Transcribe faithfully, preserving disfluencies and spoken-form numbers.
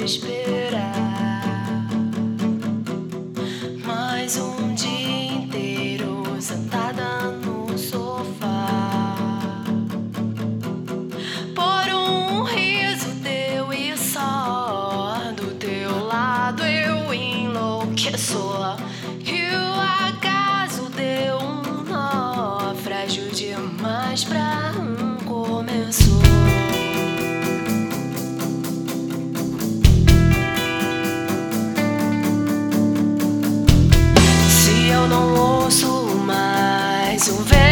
esperar mais um dia inteiro sentada no sofá, por um riso teu e só do teu lado eu enlouqueço. E o acaso deu um nó frágil demais pra um começo. Eu não ouço mais o vento.